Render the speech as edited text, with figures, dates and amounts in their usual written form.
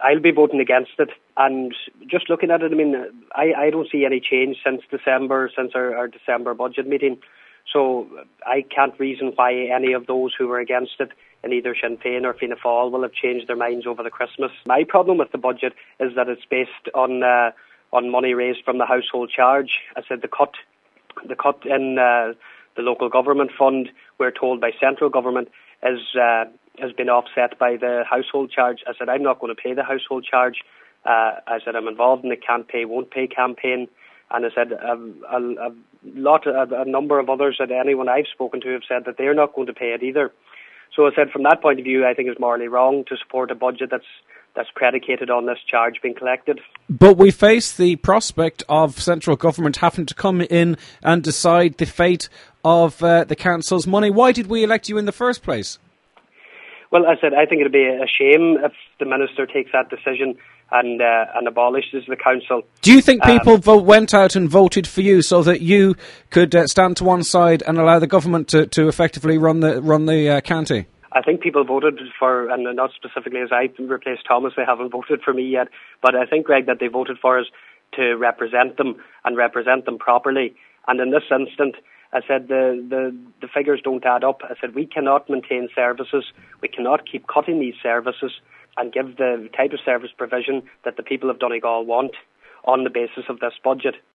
I'll be voting against it. And just looking at it, I mean, I don't see any change since our December budget meeting. So I can't reason why any of those who were against it in either Sinn Féin or Fianna Fáil will have changed their minds over the Christmas. My problem with the budget is that it's based on money raised from the household charge. I said the cut in the local government fund, we're told by central government, has been offset by the household charge. I said, I'm not going to pay the household charge. I said, I'm involved in the Can't Pay, Won't Pay campaign. And I said, a number of others, that anyone I've spoken to, have said that they're not going to pay it either. So I said, from that point of view, I think it's morally wrong to support a budget that's predicated on this charge being collected. But we face the prospect of central government having to come in and decide the fate of the council's money. Why did we elect you in the first place? Well, I said, I think it would be a shame if the minister takes that decision and abolishes the council. Do you think people went out and voted for you so that you could stand to one side and allow the government to effectively run the county? I think people voted for, and not specifically as I replaced Thomas, they haven't voted for me yet, but I think, Greg, that they voted for us to represent them and represent them properly. And in this instant, I said the figures don't add up. I said we cannot maintain services. We cannot keep cutting these services and give the type of service provision that the people of Donegal want on the basis of this budget.